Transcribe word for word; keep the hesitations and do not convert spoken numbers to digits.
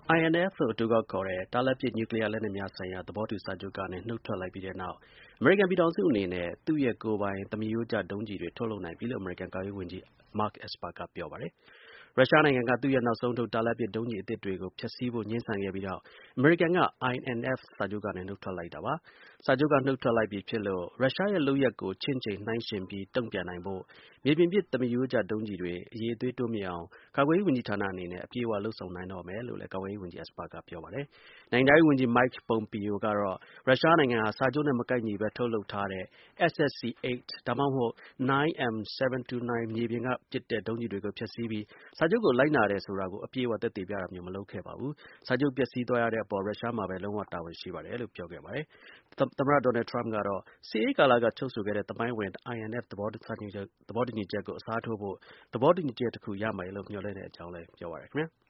I N F လို့ အတိုကောက်ခေါ်တဲ့ တာလတ်ပစ် နျူကလီးယား လက်နက်များဆိုင်ရာ သဘောတူ စာချုပ်ကနေ နုတ်ထွက်လိုက်ပြီးတဲ့နောက် အမေရိကန်ပြည်ထောင်စုအနေနဲ့ သူ့ရဲ့ ကိုယ်ပိုင် သမရိုးကျ ဒုံးကျည်တွေ ထုတ်လုပ်နိုင်ပြီလို့ အမေရိကန် ကာကွယ်ရေးဝန်ကြီး Mark Esper က ပြောပါတယ်။ ရုရှားနိုင်ငံက သူ့ရဲ့ နောက်ဆုံးထုတ် တာလတ်ပစ် ဒုံးကျည် အသစ်တွေကို ဖျက်ဆီးဖို့ ငြင်းဆန်ခဲ့ပြီးနောက် အမေရိကန်က I N F စာချုပ်ကနေ နုတ်ထွက်လိုက်တာပါ။ စာချုပ်က နုတ်ထွက်လိုက်ပြီဖြစ်လို့ ရုရှားရဲ့ လုပ်ရပ်ကို ချင့်ချိန်နှိုင်းယှဉ်ပြီး တုံ့ပြန်နိုင်ဖို့ မြေပြင်ပစ် သမရိုးကျ ဒုံးကျည်တွေ အရည်အသွေး တိုးမြှင့်အောင် ကာကွယ်ရေး ဝန်ကြီးဌာနအနေနဲ့ အပြည့်အ၀ လုပ်ဆောင်နိုင်တော့မယ်လို့လည်း ကာကွယ်ရေး ဝန်ကြီး Esper က ပြောပါတယ်။ နိုင်ငံခြားရေး ဝန်ကြီး Mike Pompeo ကတော့ ရုရှားနိုင်ငံဟာ စာချုပ်နဲ့ မကိုက်ညီဘဲ ထုတ်လုပ်ထားတဲ့ S S C eight ဒါမှမဟုတ် nine M seven two nine မြေပြင်က ပစ်တဲ့ ဒုံးကျည်တွေကို ဖျက်ဆီးပြီး စာချုပ်ကို လိုက်နာတယ်ဆိုတာကို အပြည့်အ၀ သက်သေပြတာမျိုး မလုပ်ခဲ့ပါဘူး။ စာချုပ် ပျက်စီးသွားရတဲ့အပေါ် ရုရှားမှာပဲ လုံး၀ တာဝန်ရှိပါတယ်လို့ ပြောခဲ့ပါတယ်။ သမ္မတ ဒေါ်နယ်ထရမ့်ကတော့ စစ်အေးကာလက ချုပ်ဆိုခဲ့တဲ့ သမိုင်းဝင် I N F သဘောတူညီချက်ကို အစားထိုးဖို့ သဘောတူညီချက် တစ်ခု ရမယ်လို့ မျှော်လင့်ကြောင်းလည်း ပြောပါတယ်ခင်ဗျာ။